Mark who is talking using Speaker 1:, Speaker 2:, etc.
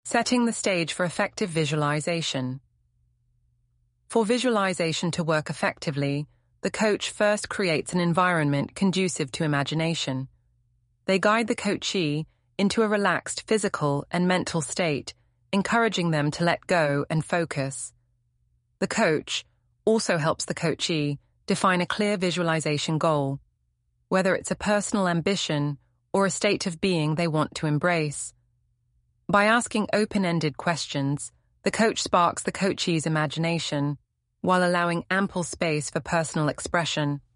Speaker 1: Setting the stage for effective visualization. For visualization to work effectively, the coach first creates an environment conducive to imagination. They guide the coachee into a relaxed physical and mental state, encouraging them to let go and focus. The coach also helps the coachee define a clear visualization goal, whether it's a personal ambition or a state of being they want to embrace. By asking open-ended questions, the coach sparks the coachee's imagination while allowing ample space for personal expression.